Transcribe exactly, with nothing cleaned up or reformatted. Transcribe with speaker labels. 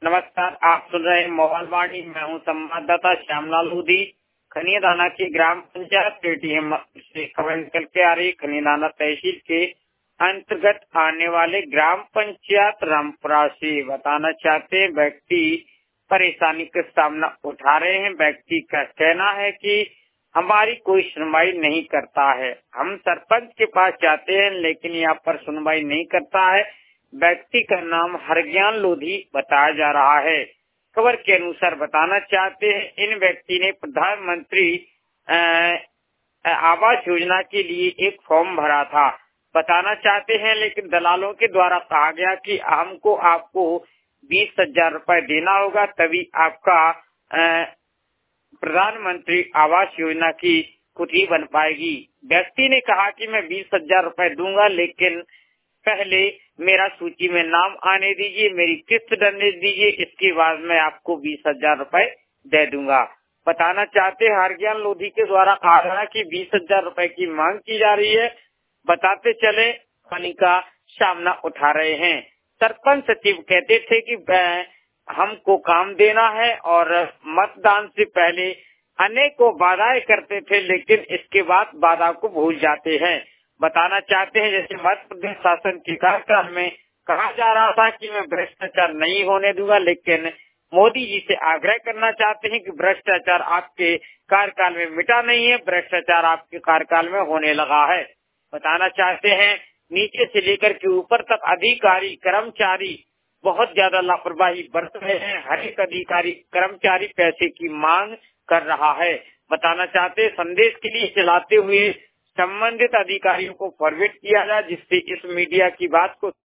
Speaker 1: नमस्कार, आप सुन रहे हैं मोबाइल वाणी। मैं हूं संवाददाता श्यामलाल लोधी। खनियादाना की ग्राम पंचायत पेटीएम से खबर निकल के आ रही। खनियादाना तहसील के अंतर्गत आने वाले ग्राम पंचायत रामपुरा से बताना चाहते हैं व्यक्ति परेशानी का सामना उठा रहे हैं। व्यक्ति का कहना है कि हमारी कोई सुनवाई नहीं करता है। हम सरपंच के पास जाते हैं लेकिन यहाँ पर सुनवाई नहीं करता है। व्यक्ति का नाम हरज्ञान लोधी बताया जा रहा है। खबर के अनुसार बताना चाहते हैं इन व्यक्ति ने प्रधानमंत्री आवास योजना के लिए एक फॉर्म भरा था। बताना चाहते हैं लेकिन दलालों के द्वारा कहा गया कि हमको आपको बीस हजार रूपए देना होगा तभी आपका प्रधानमंत्री आवास योजना की कुटी बन पाएगी। व्यक्ति ने कहा कि मैं बीस हजार रूपए दूंगा लेकिन पहले मेरा सूची में नाम आने दीजिए, मेरी किस्त डलने दीजिए, इसके बाद मैं आपको बीस हजार रूपए दे दूंगा। बताना चाहते हैं हरज्ञान लोधी के द्वारा कहा गया कि बीस हजार रूपए की मांग की जा रही है। बताते चले पानी का सामना उठा रहे हैं। सरपंच सचिव कहते थे कि हमको काम देना है और मतदान से पहले अनेकों वादाएं करते थे लेकिन इसके बाद वादा को भूल जाते हैं। बताना चाहते हैं जैसे मध्य प्रदेश शासन के कार्यकाल में कहा जा रहा था कि मैं भ्रष्टाचार नहीं होने दूंगा, लेकिन मोदी जी से आग्रह करना चाहते हैं कि भ्रष्टाचार आपके कार्यकाल में मिटा नहीं है, भ्रष्टाचार आपके कार्यकाल में होने लगा है। बताना चाहते हैं नीचे से लेकर के ऊपर तक अधिकारी कर्मचारी बहुत ज्यादा लापरवाही बरत रहे हैं। हर एक अधिकारी कर्मचारी पैसे की मांग कर रहा है। बताना चाहते हैं संदेश के लिए चलाते हुए संबंधित अधिकारियों को फॉरवर्ड किया जाए जिससे इस मीडिया की बात को